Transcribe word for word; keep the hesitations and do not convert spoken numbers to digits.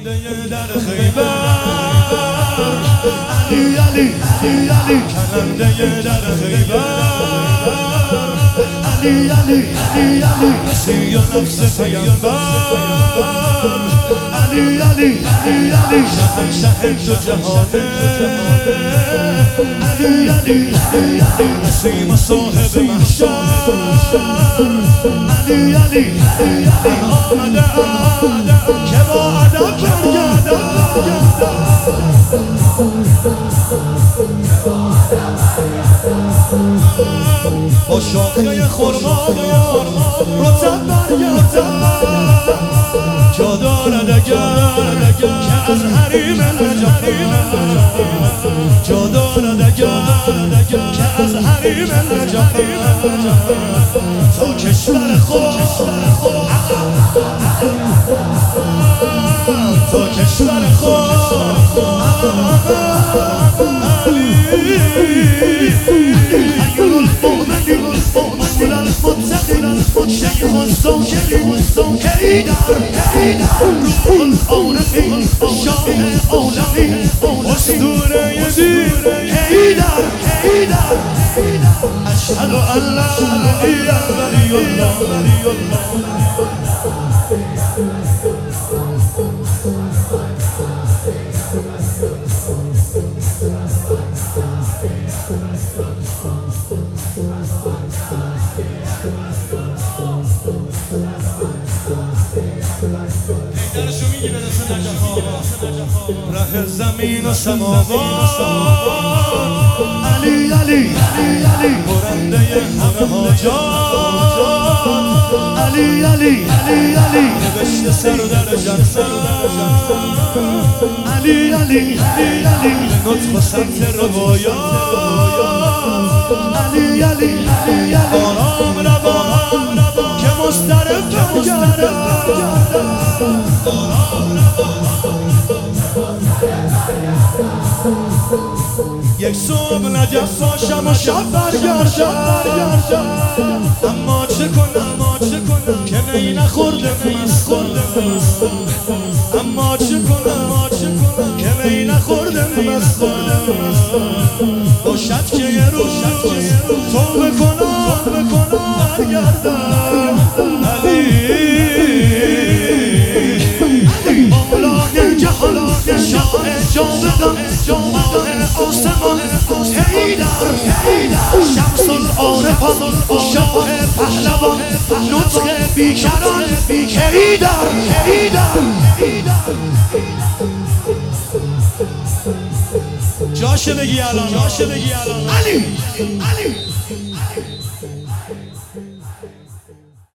پرنده در خیبر علی علی علی علی پرنده در خیبر علی علی علی علی مسیح و نفس پیامبر علی علی علی علی شهنشه دو جهانه علی علی علی علی مسیح و صاحب محشر علی علی علی علی آمده که با ادب با شاخه خرما رطب برگرد جا دارد اگر که از حریم نجات جا دارد اگر که از حریم نجات تا کشور خود تا کشور خود علی شیخ الزوجری که در روح العارفی شاه عالمی اسطوره دین که در اشهد ان لا اله الا الله ره زمین و سماوات علی علی علی علی پرنده همه حاجات علی علی علی علی نوشته سر در جنت علی علی علی علی نطق و سمت روایات علی علی علی آرام روان که مضطرب برگردد یک صبح نجف باشم و شب برگردم اما چه کنم که می نخورده مست اما چه کنم که می نخورده مست باشد که یه روز توبه کنم برگردم علی مولای جهان شاه جاودان ماه آسمان حیدر شمس العارفان شاه پهلوان نطق بیکران حیدر جاشه بگی الان علی علی